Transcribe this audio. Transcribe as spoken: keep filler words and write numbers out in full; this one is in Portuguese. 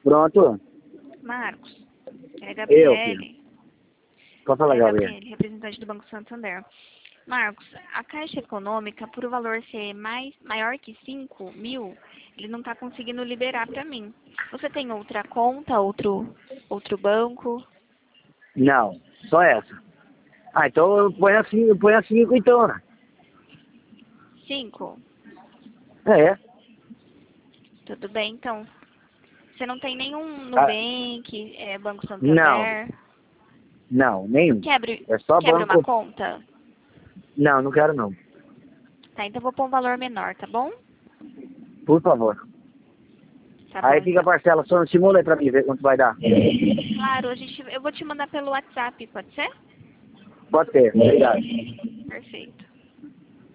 Pronto. Marcos, é Eu, Gabriele. filho. Pode falar, É Gabriel. Gabriele, representante do Banco Santander. Marcos, a Caixa Econômica, por o valor ser mais, maior que cinco mil, ele não está conseguindo liberar para mim. Você tem outra conta, outro, outro banco? Não, só essa. Ah, então põe assim, põe assim então, né? Cinco? É. Tudo bem, então. Você não tem nenhum Ah, Nubank, é, Banco não, Santander? não, nenhum. Quebre, É só quebre uma banco. conta? Não, não quero não. Tá, então vou pôr um valor menor, tá bom? Por favor. Tá bom, Aí fica a então. parcela, só simula aí pra mim ver quanto vai dar. Claro, a gente, eu vou te mandar pelo WhatsApp, pode ser? Pode ter, obrigado. Perfeito.